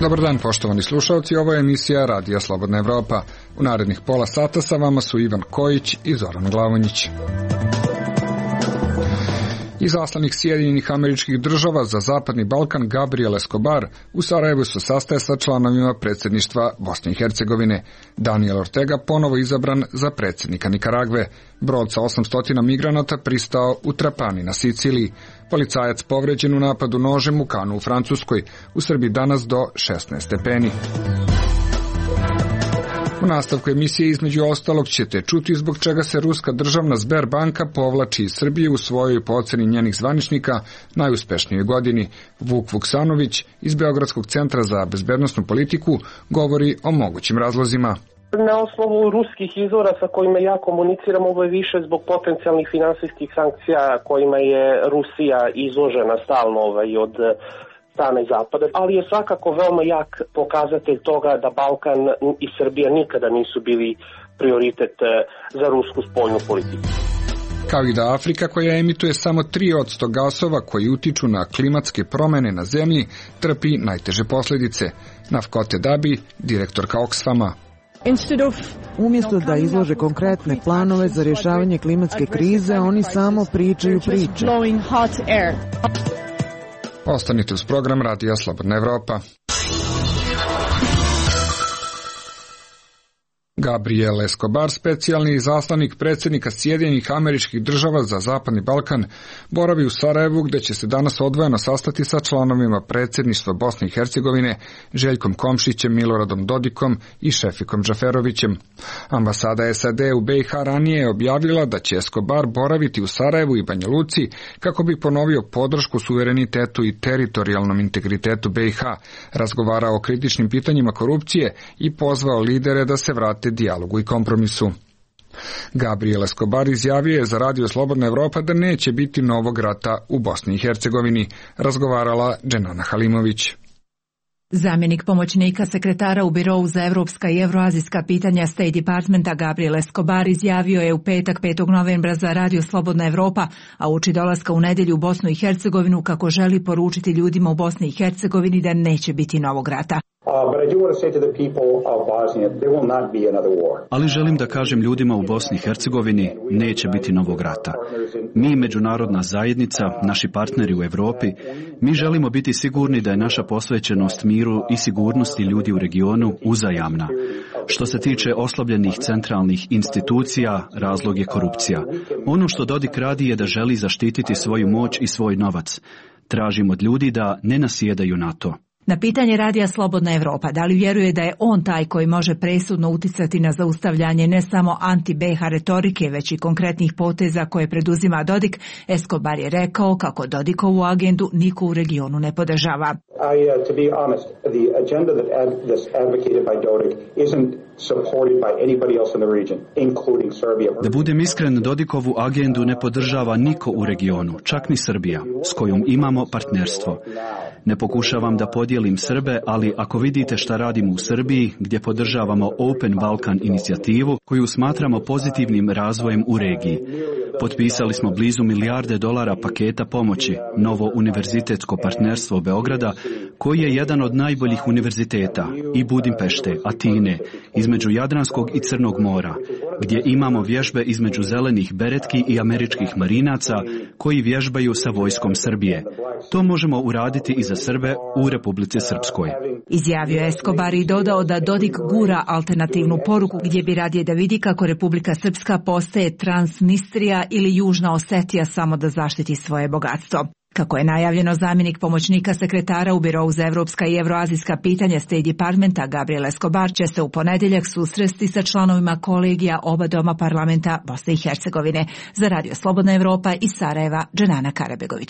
Dobar dan, poštovani slušalci, ovo je emisija Radija Slobodna Evropa. U narednih pola sata sa vama su Ivan Kojić i Zoran Glavonjić. Izaslanik Sjedinjenih Američkih Država za Zapadni Balkan Gabriel Escobar u Sarajevu se sastaje sa članovima predsjedništva Bosne i Hercegovine. Daniel Ortega ponovo izabran za predsjednika Nikaragve. Brod sa 800 migranata pristao u Trapani na Siciliji. Policajac povređen u napadu nožem u Kanu u Francuskoj. U Srbiji danas do 16 stepeni. U nastavku emisije između ostalog ćete čuti zbog čega se ruska državna Sberbanka povlači iz Srbije u svojoj, po oceni njenih zvaničnika, najuspešnijoj godini. Vuk Vuksanović iz Beogradskog centra za bezbednosnu politiku govori o mogućim razlozima. Na osnovu ruskih izvora sa kojima ja komuniciram, ovo je više zbog potencijalnih finansijskih sankcija kojima je Rusija izložena stalno od strane Zapada, ali je svakako veoma jak pokazatelj toga da Balkan i Srbija nikada nisu bili prioritet za rusku spoljnu politiku. Kao i da Afrika, koja emituje samo 3% gasova koji utiču na klimatske promene na zemlji, trpi najteže posljedice. Nafkote Dabi, direktorka Oxfama. Umjesto da izlože konkretne planove za rješavanje klimatske krize, oni samo pričaju priče. Ostanite uz program Radija Slobodna Evropa. Gabriel Escobar, specijalni izaslanik predsjednika Sjedinjenih Američkih Država za Zapadni Balkan, boravi u Sarajevu gdje će se danas odvojeno sastati sa članovima predsjedništva Bosne i Hercegovine, Željkom Komšićem, Miloradom Dodikom i Šefikom Džaferovićem. Ambasada SAD u BiH ranije je objavila da će Escobar boraviti u Sarajevu i Banja Luci kako bi ponovio podršku suverenitetu i teritorijalnom integritetu BiH, razgovarao o kritičnim pitanjima korupcije i pozvao lidere da se vrate dijalogu i kompromisu. Gabriel Escobar izjavio je za Radio Slobodna Evropa da neće biti novog rata u Bosni i Hercegovini, razgovarala Dženana Halimović. Zamjenik pomoćnika sekretara u Birou za evropska i evroazijska pitanja State Departmenta Gabriel Escobar izjavio je u petak 5. novembra za Radio Slobodna Evropa, a uoči dolaska u nedjelju u Bosnu i Hercegovinu kako želi poručiti ljudima u Bosni i Hercegovini da neće biti novog rata. Ali želim da kažem ljudima u Bosni i Hercegovini, neće biti novog rata. Mi, međunarodna zajednica, naši partneri u Europi, mi želimo biti sigurni da je naša posvećenost miru i sigurnosti ljudi u regionu uzajamna. Što se tiče oslabljenih centralnih institucija, razlog je korupcija. Ono što Dodik radi je da želi zaštititi svoju moć i svoj novac. Tražimo od ljudi da ne nasjedaju na to. Na pitanje Radija Slobodna Evropa, da li vjeruje da je on taj koji može presudno uticati na zaustavljanje ne samo anti-BiH retorike, već i konkretnih poteza koje preduzima Dodik, Escobar je rekao kako Dodikovu agendu niko u regionu ne podržava. Da budem iskren, Dodikovu agendu ne podržava niko u regionu, čak ni Srbija, s kojom imamo partnerstvo. Ne pokušavam da podijelim Srbe, ali ako vidite šta radimo u Srbiji, gdje podržavamo Open Balkan inicijativu, koju smatramo pozitivnim razvojem u regiji. Potpisali smo blizu $1 milijarde paketa pomoći, novo univerzitetsko partnerstvo Beograda, koji je jedan od najboljih univerziteta, i Budimpešte, Atine, između Jadranskog i Crnog mora, gdje imamo vježbe između zelenih beretki i američkih marinaca koji vježbaju sa vojskom Srbije. To možemo uraditi i za Srbe u Republici Srpskoj. Izjavio je Escobar i dodao da Dodik gura alternativnu poruku gdje bi radije da vidi kako Republika Srpska postaje Transnistrija ili Južna Osetija samo da zaštiti svoje bogatstvo. Kako je najavljeno, zamjenik pomoćnika sekretara u Birou za evropska i evroazijska pitanja State Departmenta Gabriel Escobar će se u ponedjeljak susresti sa članovima kolegija oba doma parlamenta Bosne i Hercegovine. Za Radio Slobodna Evropa iz Sarajeva, Dženana Karabegović.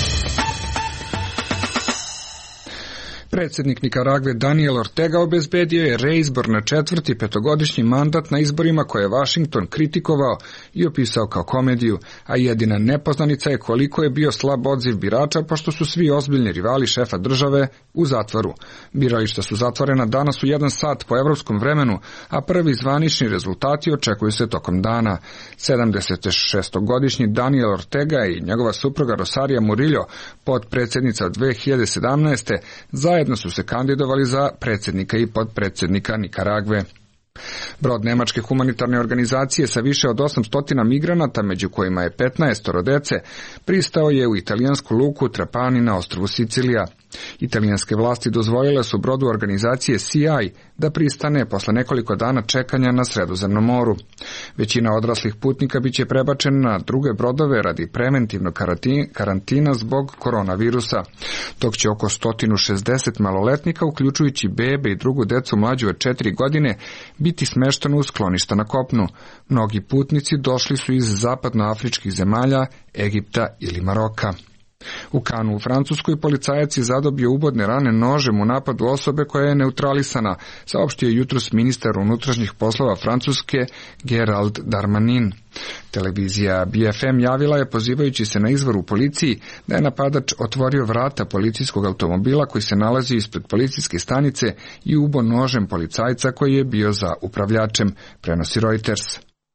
Predsjednik Nikaragve Daniel Ortega obezbedio je reizbor na 4. petogodišnji mandat na izborima koje je Washington kritikovao i opisao kao komediju, a jedina nepoznanica je koliko je bio slab odziv birača, pošto su svi ozbiljni rivali šefa države u zatvoru. Birališta su zatvorena danas u 1 sat po evropskom vremenu, a prvi zvanični rezultati očekuju se tokom dana. 76-godišnji Daniel Ortega i njegova supruga Rosaria Murillo, potpredsjednica od 2017. zajedno zajedno su se kandidovali za predsjednika i potpredsjednika Nikaragve. Brod nemačke humanitarne organizacije sa više od 800 migranata, među kojima je 15 dece, pristao je u italijansku luku Trapani na ostrvu Sicilija. Italijanske vlasti dozvolile su brodu organizacije CI da pristane posle nekoliko dana čekanja na Sredozemnom moru. Većina odraslih putnika biće prebačena na druge brodove radi preventivnog karantina zbog koronavirusa, dok će oko 160 maloletnika, uključujući bebe i drugu decu mlađu od 4 godine, biti smešteno u skloništa na kopnu. Mnogi putnici došli su iz zapadnoafričkih zemalja, Egipta ili Maroka. U Kanu u Francuskoj policajac je zadobio ubodne rane nožem u napadu osobe koja je neutralisana, saopštio jutros ministar unutrašnjih poslova Francuske Gerald Darmanin. Televizija BFM javila je, pozivajući se na izvor u policiji, da je napadač otvorio vrata policijskog automobila koji se nalazi ispred policijske stanice i ubo nožem policajca koji je bio za upravljačem, prenosi Reuters.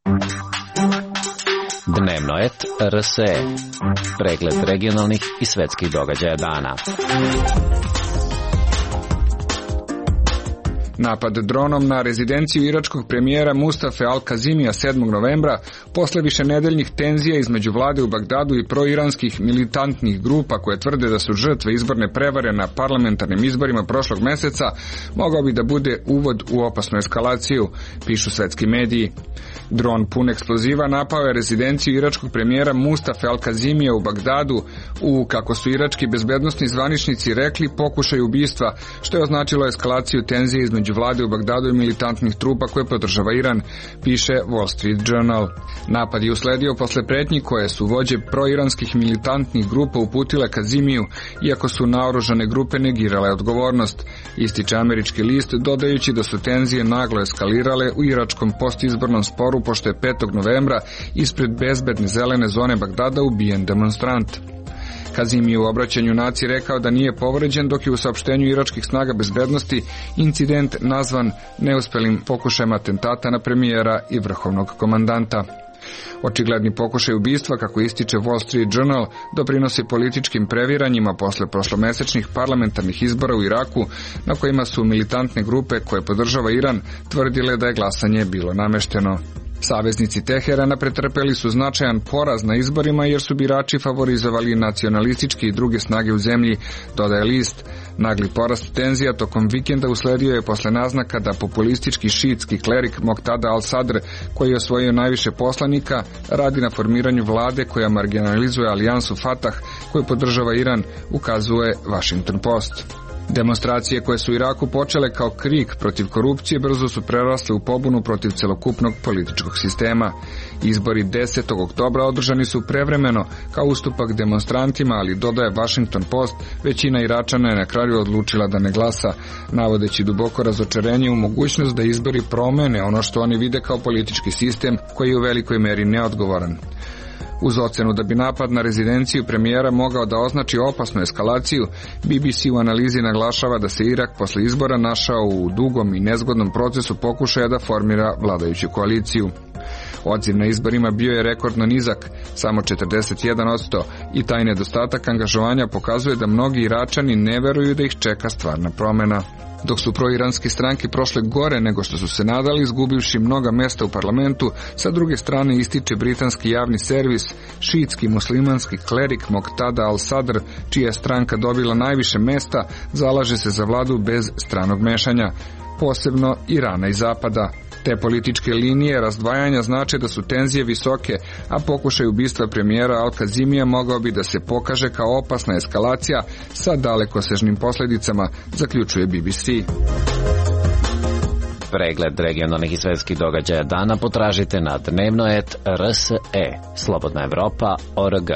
Dnevnoet RSE. Pregled regionalnih i svetskih događaja dana. Napad dronom na rezidenciju iračkog premijera Mustafe Al-Kazimija 7. novembra, posle višenedeljnih tenzija između vlade u Bagdadu i proiranskih militantnih grupa koje tvrde da su žrtve izborne prevare na parlamentarnim izborima prošlog meseca, mogao bi da bude uvod u opasnu eskalaciju, pišu svetski mediji. Dron pun eksploziva napao je rezidenciju iračkog premijera Mustafe Al-Kazimija u Bagdadu u, kako su irački bezbednosni zvaničnici rekli, pokušaj ubistva, što je označilo eskalaciju tenzije između vlade u Bagdadu i militantnih trupa koje podržava Iran, piše Wall Street Journal. Napad je usledio posle pretnji koje su vođe proiranskih militantnih grupa uputile Kazimiju, iako su naoružane grupe negirale odgovornost, ističe američki list, dodajući da su tenzije naglo eskalirale u iračkom postizbornom sporu pošto je 5. novembra ispred bezbedne zelene zone Bagdada ubijen demonstrant. Kazimi je u obraćanju naciji rekao da nije povređen, dok je u saopštenju iračkih snaga bezbednosti incident nazvan neuspelim pokušajem atentata na premijera i vrhovnog komandanta. Očigledni pokušaj ubistva, kako ističe Wall Street Journal, doprinosi političkim previranjima posle prošlomesečnih parlamentarnih izbora u Iraku, na kojima su militantne grupe koje podržava Iran tvrdile da je glasanje bilo namešteno. Saveznici Teherana pretrpeli su značajan poraz na izborima jer su birači favorizovali nacionalističke i druge snage u zemlji, dodaje list. Nagli porast tenzija tokom vikenda usledio je posle naznaka da populistički šiitski klerik Moqtada al-Sadr, koji je osvojio najviše poslanika, radi na formiranju vlade koja marginalizuje alijansu Fatah koju podržava Iran, ukazuje Washington Post. Demonstracije koje su u Iraku počele kao krik protiv korupcije brzo su prerasle u pobunu protiv celokupnog političkog sistema. Izbori 10. oktobra održani su prevremeno kao ustupak demonstrantima, ali, dodaje Washington Post, većina Iračana je na kraju odlučila da ne glasa, navodeći duboko razočarenje u mogućnost da izbori promene ono što oni vide kao politički sistem koji je u velikoj meri neodgovoran. Uz ocenu da bi napad na rezidenciju premijera mogao da označi opasnu eskalaciju, BBC u analizi naglašava da se Irak posle izbora našao u dugom i nezgodnom procesu pokušaja da formira vladajuću koaliciju. Odziv na izborima bio je rekordno nizak, samo 41%, i taj nedostatak angažovanja pokazuje da mnogi Iračani ne veruju da ih čeka stvarna promena. Dok su proiranske stranke prošle gore nego što su se nadali, izgubivši mnoga mesta u parlamentu, sa druge strane ističe britanski javni servis, šiitski muslimanski klerik Moqtada al-Sadr, čija je stranka dobila najviše mesta, zalaže se za vladu bez stranog mešanja, posebno Irana i Zapada. Te političke linije razdvajanja znače da su tenzije visoke, a pokušaj ubistva premijera Al-Kazimija mogao bi da se pokaže kao opasna eskalacija sa dalekosežnim posljedicama, zaključuje BBC. Pregled regionalnih i svetskih događaja dana potražite na Dnevnoet RSE, Slobodna Evropa.org.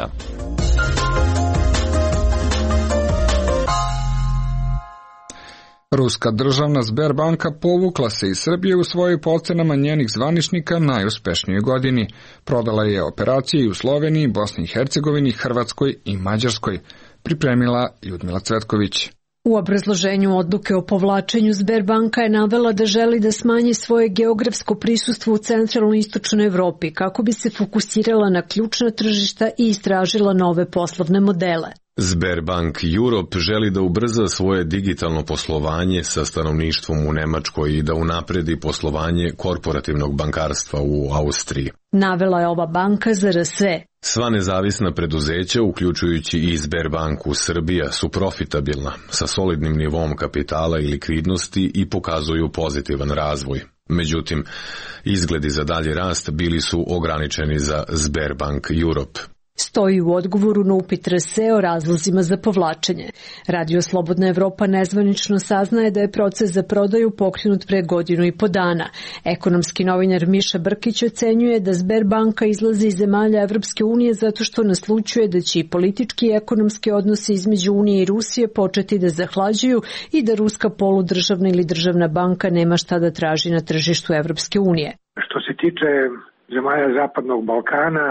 Ruska državna Sberbanka povukla se iz Srbije u svojoj procenama njenih zvaničnika najuspešnijoj godini. Prodala je operacije i u Sloveniji, Bosni i Hercegovini, Hrvatskoj i Mađarskoj. Pripremila Ljudmila Cvetković. U obrazloženju odluke o povlačenju Sberbanka je navela da želi da smanji svoje geografsko prisustvo u centralnoj i istočnoj Evropi kako bi se fokusirala na ključna tržišta i istražila nove poslovne modele. Sberbank Europe želi da ubrza svoje digitalno poslovanje sa stanovništvom u Nemačkoj i da unapredi poslovanje korporativnog bankarstva u Austriji. Navela je ova banka za RSE. Sva nezavisna preduzeća, uključujući i Sberbanku Srbija, su profitabilna, sa solidnim nivom kapitala i likvidnosti i pokazuju pozitivan razvoj. Međutim, izgledi za dalji rast bili su ograničeni za Sberbank Europe. Stoji u odgovoru na upit RSE o razlozima za povlačenje. Radio Slobodna Evropa nezvanično saznaje da je proces za prodaju pokrenut pre 1.5 godina. Ekonomski novinar Miša Brkić ocenjuje da Sberbanka izlazi iz zemalja Evropske unije zato što naslućuje da će i politički i ekonomski odnosi između Unije i Rusije početi da zahlađuju i da ruska poludržavna ili državna banka nema šta da traži na tržištu Evropske unije. Što se tiče zemalja Zapadnog Balkana,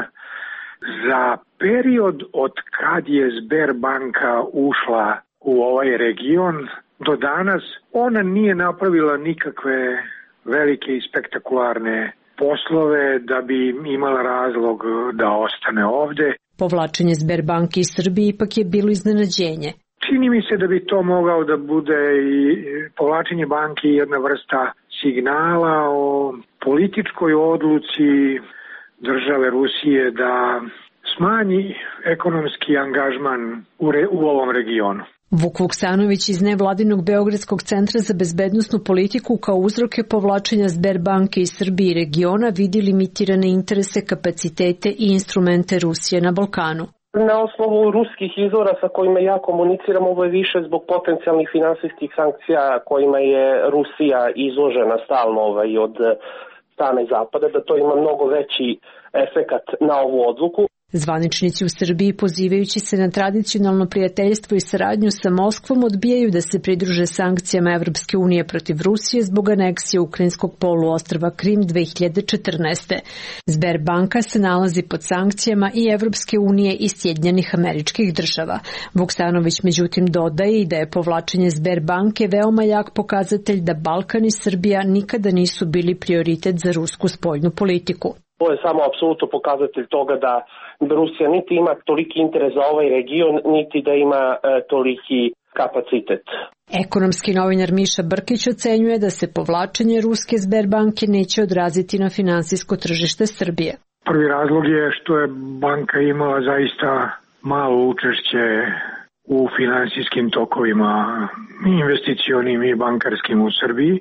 za period od kad je Sberbanka ušla u ovaj region do danas, ona nije napravila nikakve velike i spektakularne poslove da bi imala razlog da ostane ovde. Povlačenje Sberbanke iz Srbije ipak je bilo iznenađenje. Čini mi se da bi to mogao da bude i povlačenje banke jedna vrsta signala o političkoj odluci države Rusije da smanji ekonomski angažman u ovom regionu. Vuk Vuksanović iz nevladinog Beogradskog centra za bezbednosnu politiku kao uzroke povlačenja Sberbanke iz Srbije i regiona vidi limitirane interese, kapacitete i instrumente Rusije na Balkanu. Na osnovu ruskih izvora sa kojima ja komuniciram, ovo je više zbog potencijalnih finansijskih sankcija kojima je Rusija izložena stalno od strane Zapada, da to ima mnogo veći efekat na ovu odluku. Zvaničnici u Srbiji, pozivajući se na tradicionalno prijateljstvo i saradnju sa Moskvom, odbijaju da se pridruže sankcijama Evropske unije protiv Rusije zbog aneksije ukrajinskog poluostrva Krim 2014. Sberbanka se nalazi pod sankcijama i Evropske unije i Sjedinjenih Američkih Država. Vuksanović međutim dodaje i da je povlačenje Sberbanke veoma jak pokazatelj da Balkan i Srbija nikada nisu bili prioritet za rusku spoljnu politiku. To je samo apsolutno pokazatelj toga da Rusija niti ima toliki interes za ovaj region, niti da ima toliki kapacitet. Ekonomski novinar Miša Brkić ocenjuje da se povlačenje ruske Sberbanke neće odraziti na finansijsko tržište Srbije. Prvi razlog je što je banka imala zaista malo učešće u finansijskim tokovima investicionim i bankarskim u Srbiji,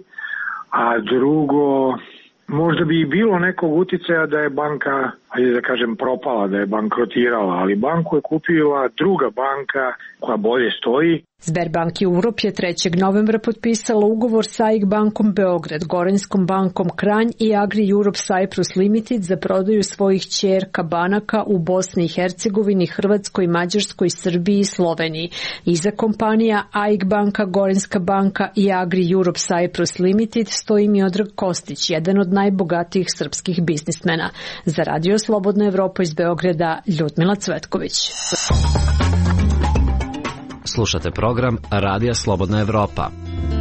a drugo, možda bi i bilo nekog uticaja da je banka, ajde da kažem, propala, da je bankrotirala, ali banku je kupila druga banka koja bolje stoji. Sberbank Europe je 3. novembra potpisala ugovor sa AIK bankom Beograd, Gorenjskom bankom Kranj i Agri Europe Cyprus Limited za prodaju svojih ćerka banaka u Bosni i Hercegovini, Hrvatskoj, Mađarskoj, Srbiji i Sloveniji. Iza kompanija AIK banka, Gorenjska banka i Agri Europe Cyprus Limited stoji Miodrag Kostić, jedan od najbogatijih srpskih biznismena. Za Radio Slobodna Evropa iz Beograda, Ljudmila Cvetković. Slušate program Radija Slobodna Evropa.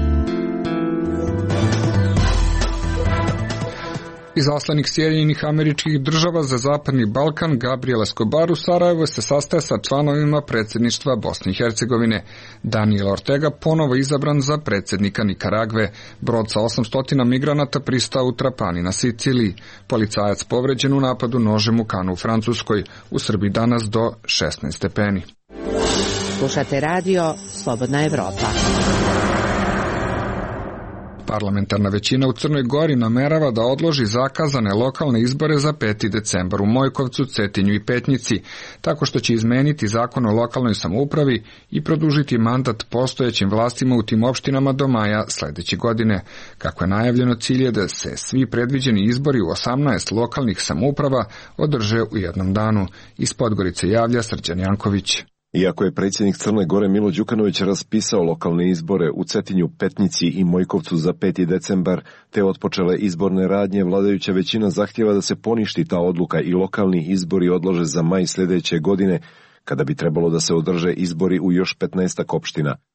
Izaslanik Sjedinjenih Američkih Država za Zapadni Balkan Gabriel Escobar u Sarajevu se sastaje sa članovima predsjedništva Bosne i Hercegovine. Daniel Ortega ponovo izabran za predsjednika Nikaragve. Brod sa 800 migranata pristao u Trapani na Siciliji. Policajac povređen u napadu nožem u Kanu u Francuskoj. U Srbiji danas do 16 stepeni. Slušate radio Slobodna Evropa. Parlamentarna većina u Crnoj Gori namerava da odloži zakazane lokalne izbore za 5. decembar u Mojkovcu, Cetinju i Petnici, tako što će izmeniti zakon o lokalnoj samoupravi i produžiti mandat postojećim vlastima u tim opštinama do maja sledeće godine. Kako je najavljeno, cilj je da se svi predviđeni izbori u 18 lokalnih samouprava održe u jednom danu. Iz Podgorice javlja Srđan Janković. Iako je predsjednik Crne Gore Milo Đukanović raspisao lokalne izbore u Cetinju, Petnici i Mojkovcu za 5. decembar, te otpočele izborne radnje, vladajuća većina zahtjeva da se poništi ta odluka i lokalni izbori odlože za maj sljedeće godine, kada bi trebalo da se održe izbori u još 15 opština.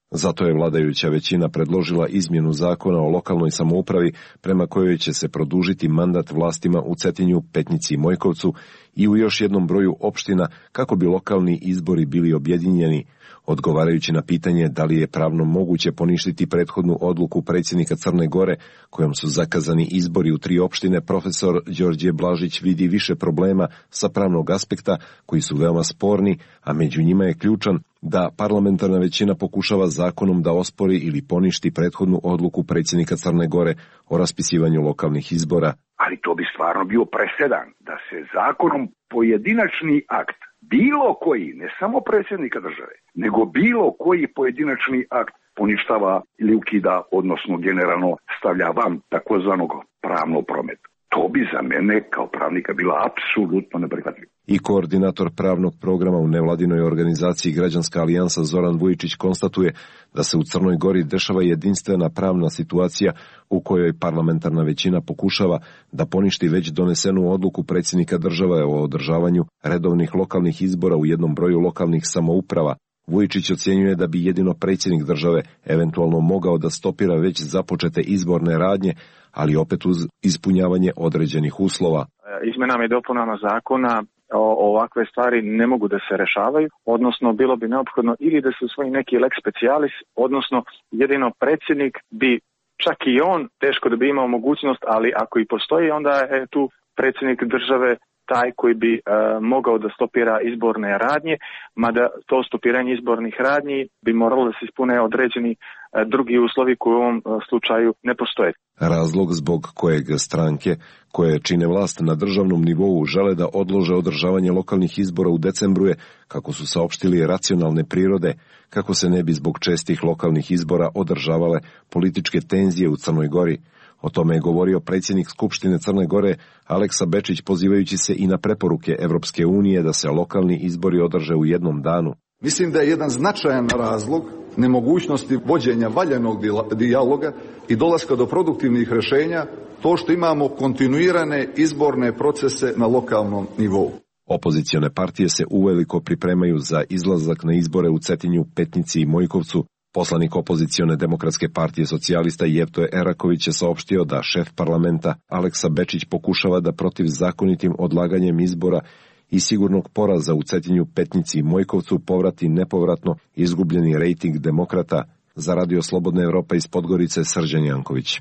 Zato je vladajuća većina predložila izmjenu zakona o lokalnoj samoupravi prema kojoj će se produžiti mandat vlastima u Cetinju, Petnici i Mojkovcu i u još jednom broju opština kako bi lokalni izbori bili objedinjeni. Odgovarajući na pitanje da li je pravno moguće poništiti prethodnu odluku predsjednika Crne Gore, kojom su zakazani izbori u 3 opštine, profesor Đorđe Blažić vidi više problema sa pravnog aspekta koji su veoma sporni, a među njima je ključan da parlamentarna većina pokušava zakonom da ospori ili poništi prethodnu odluku predsjednika Crne Gore o raspisivanju lokalnih izbora. Ali to bi stvarno bio presedan da se zakonom pojedinačni akt, bilo koji, ne samo predsjednika države, nego bilo koji pojedinačni akt poništava ili ukida, odnosno generalno stavlja van takozvanog pravnog prometa. To bi za mene kao pravnika bila apsolutno neprihvatljivo. I koordinator pravnog programa u nevladinoj organizaciji Građanska alijansa Zoran Vujičić konstatuje da se u Crnoj Gori dešava jedinstvena pravna situacija u kojoj parlamentarna većina pokušava da poništi već donesenu odluku predsjednika države o održavanju redovnih lokalnih izbora u jednom broju lokalnih samouprava. Vujičić ocjenjuje da bi jedino predsjednik države eventualno mogao da stopira već započete izborne radnje, ali opet uz ispunjavanje određenih uslova. Izmenama i dopunama zakona ovakve stvari ne mogu da se rešavaju, odnosno bilo bi neophodno ili da se usvoji neki lex specialis, odnosno jedino predsjednik bi, čak i on, teško da bi imao mogućnost, ali ako i postoji, onda je tu predsjednik države taj koji bi mogao da stopira izborne radnje, mada to stopiranje izbornih radnji bi moralo da se ispune određeni drugi uslovi koji u ovom slučaju ne postoje. Razlog zbog kojeg stranke koje čine vlast na državnom nivou žele da odlože održavanje lokalnih izbora u decembru je, kako su saopštili, racionalne prirode, kako se ne bi zbog čestih lokalnih izbora održavale političke tenzije u Crnoj Gori. O tome je govorio predsjednik Skupštine Crne Gore Aleksa Bečić, pozivajući se i na preporuke Evropske unije da se lokalni izbori održe u jednom danu. Mislim da je jedan značajan razlog nemogućnosti vođenja valjanog dijaloga i dolaska do produktivnih rješenja to što imamo kontinuirane izborne procese na lokalnom nivou. Opozicione partije se uveliko pripremaju za izlazak na izbore u Cetinju, Petnici i Mojkovcu. Poslanik opozicione demokratske partije socijalista Jevtoje Eraković je saopštio da šef parlamenta Aleksa Bečić pokušava da protiv zakonitim odlaganjem izbora i sigurnog poraza u Cetinju, Petnici i Mojkovcu povrati nepovratno izgubljeni rejting demokrata. Za Radio Slobodna Evropa iz Podgorice, Srđan Janković.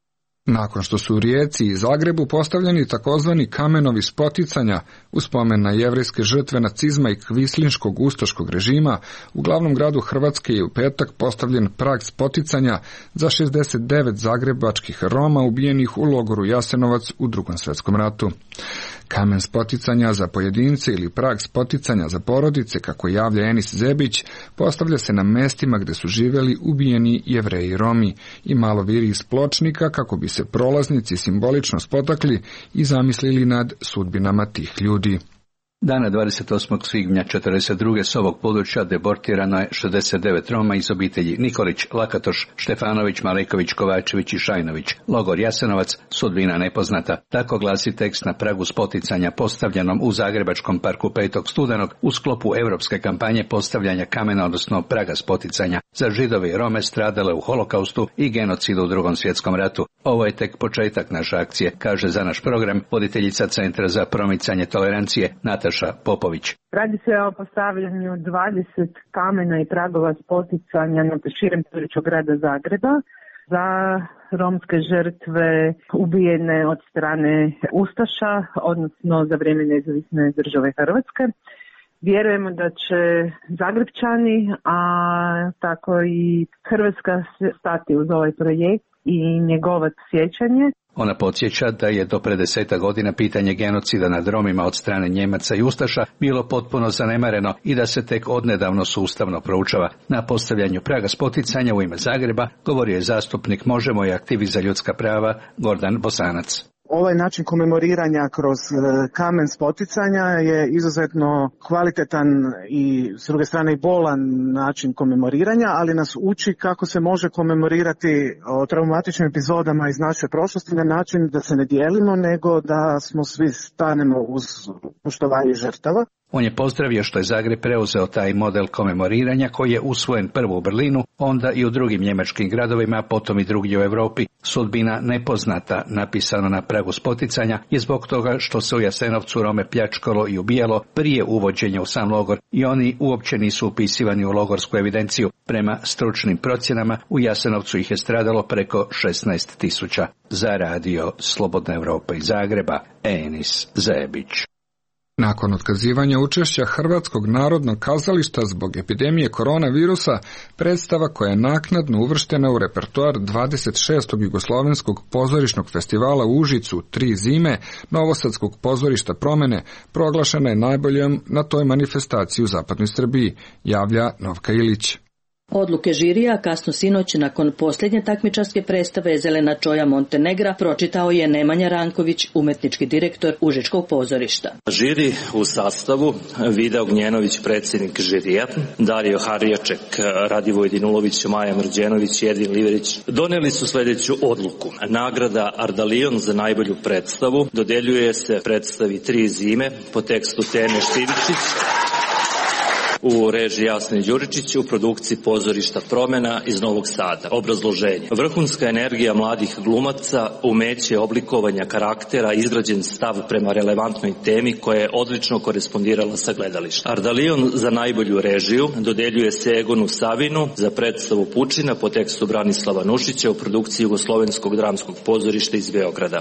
Nakon što su u Rijeci i Zagrebu postavljeni takozvani kamenovi spoticanja u spomen na jevrejske žrtve nacizma i kvislinškog ustaškog režima, u glavnom gradu Hrvatske je u petak postavljen prag spoticanja za 69 zagrebačkih Roma ubijenih u logoru Jasenovac u Drugom svjetskom ratu. Kamen spoticanja za pojedince ili prag spoticanja za porodice, kako javlja Enis Zebić, postavlja se na mestima gdje su živjeli ubijeni Jevreji i Romi i malo viri iz pločnika kako bi se prolaznici simbolično spotakli i zamislili nad sudbinama tih ljudi. Dana 28. svibnja 1942. s ovog područja deportirano je 69 Roma iz obitelji Nikolić, Lakatoš, Štefanović, Maleković, Kovačević i Šajnović. Logor Jasenovac, sudbina nepoznata. Tako glasi tekst na pragu spoticanja postavljenom u Zagrebačkom parku 5. studenog u sklopu europske kampanje postavljanja kamena, odnosno praga spoticanja za Židove i Rome stradale u holokaustu i genocidu u Drugom svjetskom ratu. Ovo je tek početak naše akcije, kaže za naš program voditeljica Centra za promicanje tolerancije Nataša Popović. Radi se o postavljanju 20 kamena i pragova spoticanja na širem području grada Zagreba za romske žrtve ubijene od strane ustaša, odnosno za vrijeme nezavisne države Hrvatske. Vjerujemo da će Zagrebčani, a tako i Hrvatska stati uz ovaj projekt i njegovat sjećanje. Ona podsjeća da je do pre 10 godina pitanje genocida nad Romima od strane Njemaca i ustaša bilo potpuno zanemareno i da se tek odnedavno sustavno proučava. Na postavljanju praga spoticanja u ime Zagreba govorio je zastupnik Možemo i aktivist za ljudska prava Gordan Bosanac. Ovaj način komemoriranja kroz kamen spoticanja je izuzetno kvalitetan i s druge strane i bolan način komemoriranja, ali nas uči kako se može komemorirati o traumatičnim epizodama iz naše prošlosti na način da se ne dijelimo, nego da smo svi stanemo uz poštovanje žrtava. On je pozdravio što je Zagreb preuzeo taj model komemoriranja koji je usvojen prvo u Berlinu, onda i u drugim njemačkim gradovima, a potom i drugdje u Europi. Sudbina nepoznata, napisano na pragu spoticanja, je zbog toga što se u Jasenovcu Rome pljačkalo i ubijalo prije uvođenja u sam logor i oni uopće nisu upisivani u logorsku evidenciju. Prema stručnim procjenama u Jasenovcu ih je stradalo preko 16.000. Za radio Slobodna Evropa iz Zagreba, Enis Zebić. Nakon otkazivanja učešća Hrvatskog narodnog kazališta zbog epidemije koronavirusa, predstava koja je naknadno uvrštena u repertoar 26. Jugoslovenskog pozorišnog festivala u Užicu 3 zime Novosadskog pozorišta Promene, proglašena je najboljom na toj manifestaciji u zapadnoj Srbiji, javlja Novka Ilić. Odluke žirija kasno sinoć nakon posljednje takmičarske predstave Zelena čoja Montenegra pročitao je Nemanja Ranković, umetnički direktor Užičkog pozorišta. Žiri u sastavu Vida Ognjenović, predsjednik žirija, Dario Harjaček, Radivoj Dinulović, Maja Mrđenović i Edvin Liverić donijeli su sljedeću odluku. Nagrada Ardalion za najbolju predstavu dodeljuje se predstavi 3 zime po tekstu Tene Štivičić, u režiji Jasne Đuričić, u produkciji pozorišta Promena iz Novog Sada. Obrazloženje. Vrhunska energija mladih glumaca, umeće oblikovanja karaktera, izgrađen stav prema relevantnoj temi koja je odlično korespondirala sa gledalištem. Ardalion za najbolju režiju dodeljuje se Egonu Savinu za predstavu Pučina po tekstu Branislava Nušića u produkciji Jugoslovenskog dramskog pozorišta iz Beograda.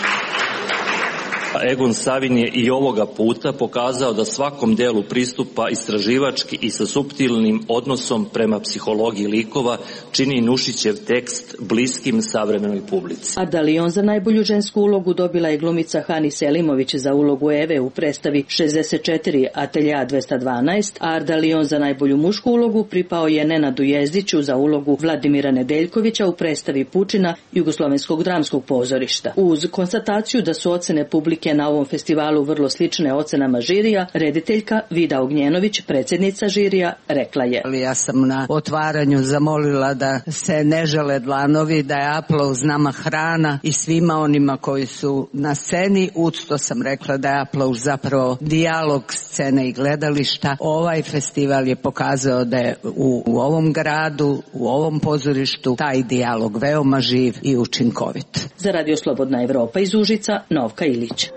Egon Savin je i ovoga puta pokazao da svakom delu pristupa istraživački i sa suptilnim odnosom prema psihologiji likova čini Nušićev tekst bliskim savremenoj publici. Ardalion za najbolju žensku ulogu dobila je glumica Hani Selimović za ulogu Eve u predstavi 64 Atelja 212, a Ardalion za najbolju mušku ulogu pripao je Nenadu Jezdiću za ulogu Vladimira Nedeljkovića u predstavi Pučina Jugoslovenskog dramskog pozorišta. Uz konstataciju da su ocene publike na ovom festivalu vrlo slične ocenama žirija, rediteljka Vida Ognjenović, predsjednica žirija, rekla je: Ja sam na otvaranju zamolila da se ne žale dlanovi, da je aplauz nama hrana i svima onima koji su na sceni. Uz to sam rekla da je aplauz zapravo dijalog scene i gledališta. Ovaj festival je pokazao da je u ovom gradu, u ovom pozorištu taj dijalog veoma živ i učinkovit. Za Radio Slobodna Evropa iz Užica, Novka Ilić.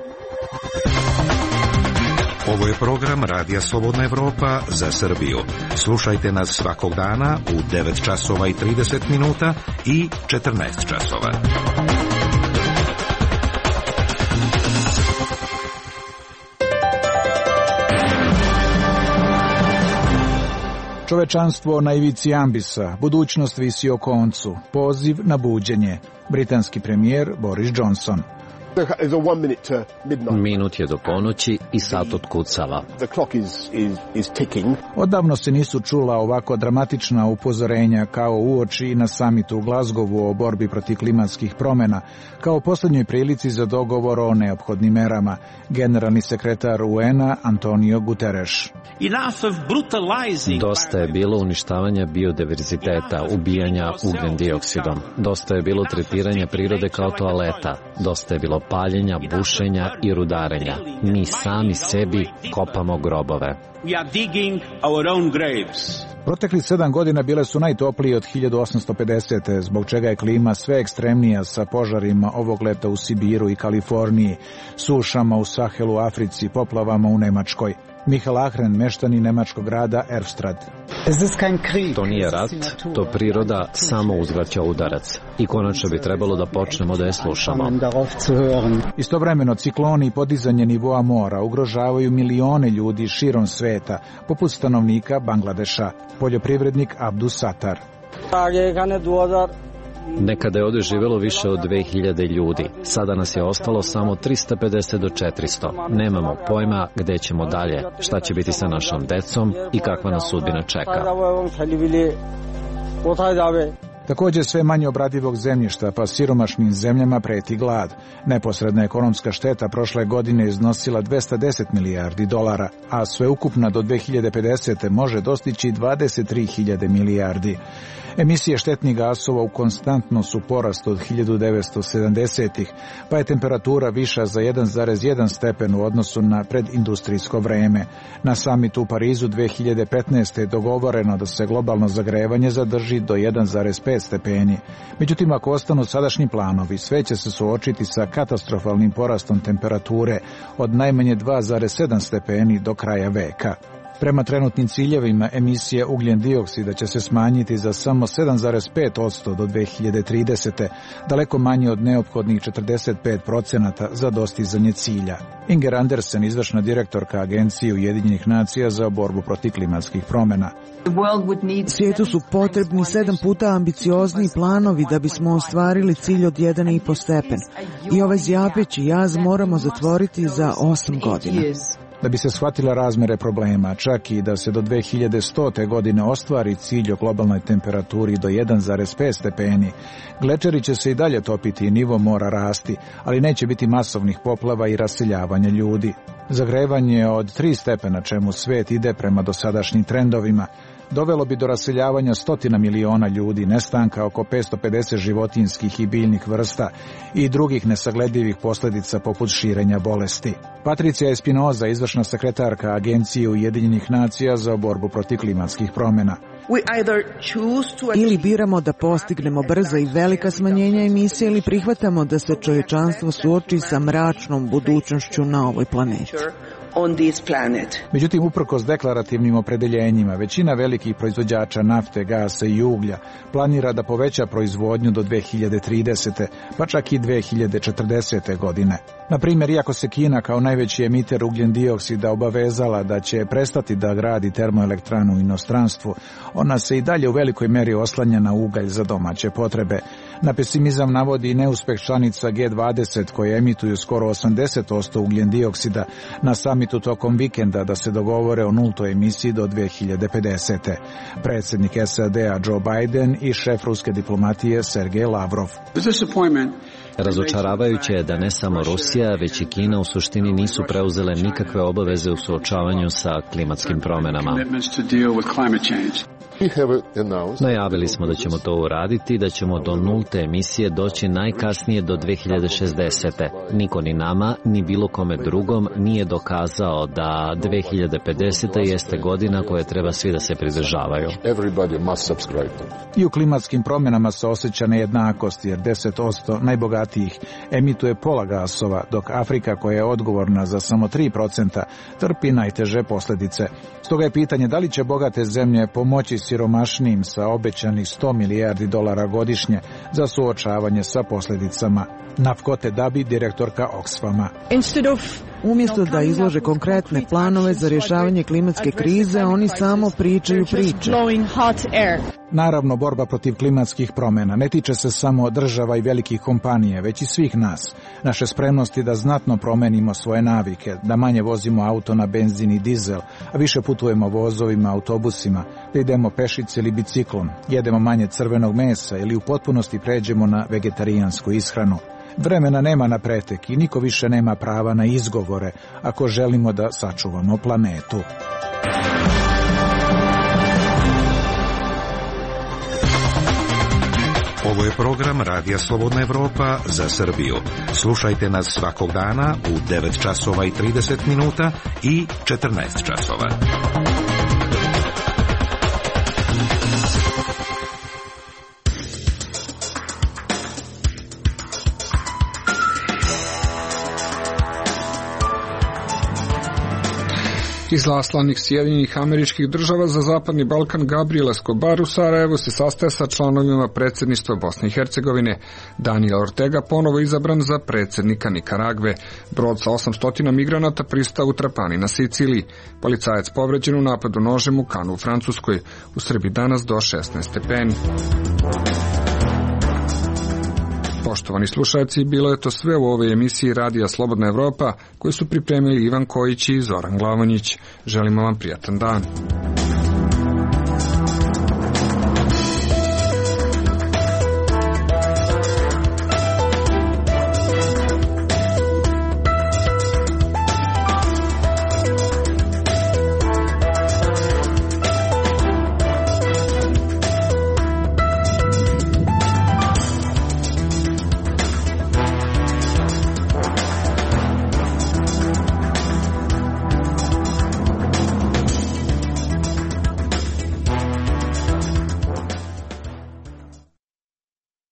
Ovo je program Radija Slobodna Evropa za Srbiju. Slušajte nas svakog dana u 9 časova i 30 minuta i 14 časova. Čovečanstvo na ivici ambisa, budućnost visi o koncu, poziv na buđenje. Britanski premijer Boris Johnson. Minut je do ponoći i sat otkucava. Odavno se nisu čula ovako dramatična upozorenja kao uoči na samitu u Glazgovu o borbi protiv klimatskih promjena, kao posljednjoj prilici za dogovor o neophodnim merama. Generalni sekretar UN-a Antonio Guterres. Dosta je bilo uništavanja biodiverziteta, ubijanja ugljen dioksidom. Dosta je bilo tretiranja prirode kao toaleta. Dosta je bilo paljenja, bušenja i rudarenja. Mi sami sebi kopamo grobove. Proteklih 7 godina bile su najtoplije od 1850. zbog čega je klima sve ekstremnija sa požarima ovog leta u Sibiru i Kaliforniji, sušama u Sahelu, Africi, poplavama u Nemačkoj. Michael Ahren, meštani nemačkog grada Erfstrad. To nije rat, to priroda samo uzvraća udarac. I konačno bi trebalo da počnemo da je slušamo. Istovremeno cikloni i podizanje nivoa mora ugrožavaju milione ljudi širom sveta, poput stanovnika Bangladeša. Poljoprivrednik Abdus Satar. Nekada je ovdje živjelo više od 2000 ljudi. Sada nas je ostalo samo 350 do 400. Nemamo pojma gde ćemo dalje, šta će biti sa našom decom i kakva nas sudbina čeka. Također sve manje obradivog zemljišta, pa siromašnim zemljama preti glad. Neposredna ekonomska šteta prošle godine iznosila 210 milijardi dolara, a sveukupna do 2050. može dostići 23.000 milijardi. Emisije štetnih gasova u konstantno su porastu od 1970-ih, pa je temperatura viša za 1,1 stepen u odnosu na predindustrijsko vreme. Na samitu u Parizu 2015. je dogovoreno da se globalno zagrevanje zadrži do 1,5 stepeni. Međutim, ako ostanu sadašnji planovi, sve će se suočiti sa katastrofalnim porastom temperature od najmanje 2,7 stepeni do kraja veka. Prema trenutnim ciljevima, emisije ugljen dioksida će se smanjiti za samo 7,5% do 2030. daleko manje od neophodnih 45% za dostizanje cilja. Inger Andersen, izvršna direktorka Agencije Ujedinjenih nacija za borbu protiv klimatskih promjena. Svijetu su potrebni 7 puta ambiciozniji planovi da bismo ostvarili cilj od 1,5 stepen. I ovaj zjapeći jaz moramo zatvoriti za 8 godina. Da bi se shvatila razmere problema, čak i da se do 2100. godine ostvari cilj o globalnoj temperaturi do 1,5 stepeni, glečeri će se i dalje topiti i nivo mora rasti, ali neće biti masovnih poplava i raseljavanja ljudi. Zagrevanje od 3 stepena, čemu svijet ide prema dosadašnjim trendovima, dovelo bi do raseljavanja 100 miliona ljudi, nestanka oko 550 životinjskih i biljnih vrsta i drugih nesagledivih posljedica poput širenja bolesti. Patricija Espinoza, izvršna sekretarka Agencije Ujedinjenih nacija za borbu protiv klimatskih promjena. Ili biramo da postignemo brza i velika smanjenja emisije ili prihvatamo da se čovječanstvo suoči sa mračnom budućnošću na ovoj planeti. Međutim, uprkos deklarativnim opredeljenjima, većina velikih proizvođača nafte, gasa i uglja planira da poveća proizvodnju do 2030. pa čak i 2040. godine. Na primjer, iako se Kina kao najveći emiter ugljen dioksida obavezala da će prestati da gradi termoelektranu u inostranstvu, ona se i dalje u velikoj meri oslanja na ugalj za domaće potrebe. Na pesimizam navodi i neuspeh članica G20 koje emituju skoro 80% ugljen dioksida na samitu tokom vikenda da se dogovore o nultoj emisiji do 2050. Predsjednik SAD-a Joe Biden i šef ruske diplomatije Sergej Lavrov. Razočaravajuće je da ne samo Rusija, već i Kina u suštini nisu preuzele nikakve obaveze u suočavanju sa klimatskim promjenama. Najavili smo da ćemo to uraditi i da ćemo do nulte emisije doći najkasnije do 2060. Niko ni nama, ni bilo kome drugom nije dokazao da 2050. jeste godina koje treba svi da se pridržavaju. I u klimatskim promjenama se osjeća nejednakost jer 10% najbogatijih emituje pola gasova, dok Afrika koja je odgovorna za samo 3% trpi najteže posljedice. Stoga je pitanje da li će bogate zemlje pomoći siromašnijim sa obećanih 100 milijardi dolara godišnje za suočavanje sa posljedicama. Nafkote Dabi, direktorka Oxfama. Umjesto da izlože konkretne planove za rješavanje klimatske krize, oni samo pričaju priče. Naravno, borba protiv klimatskih promjena ne tiče se samo država i velikih kompanija, već i svih nas. Naše spremnosti da znatno promenimo svoje navike, da manje vozimo auto na benzin i dizel, a više putujemo vozovima, autobusima, da idemo pešice ili biciklom, jedemo manje crvenog mesa ili u potpunosti pređemo na vegetarijansku ishranu. Vremena nema na pretek i niko više nema prava na izgovore ako želimo da sačuvamo planetu. Ovo je program Radija Slobodna Evropa za Srbiju. Slušajte nas svakog dana u 9 časova i 30 minuta i 14 časova. Izaslanik Sjedinjenih Američkih Država za Zapadni Balkan Gabriel Escobar u Sarajevu se sastaje sa članovima predsjedništva Bosne i Hercegovine. Daniel Ortega ponovo izabran za predsjednika Nikaragve. Brod sa 800 migranata pristao u Trapani na Siciliji. Policajac povređen u napadu nožem u Kanu u Francuskoj. U Srbiji danas do 16 stepeni. Poštovani slušalci, bilo je to sve u ovoj emisiji Radija Slobodna Evropa koju su pripremili Ivan Kojić i Zoran Glavonjić. Želimo vam prijatan dan.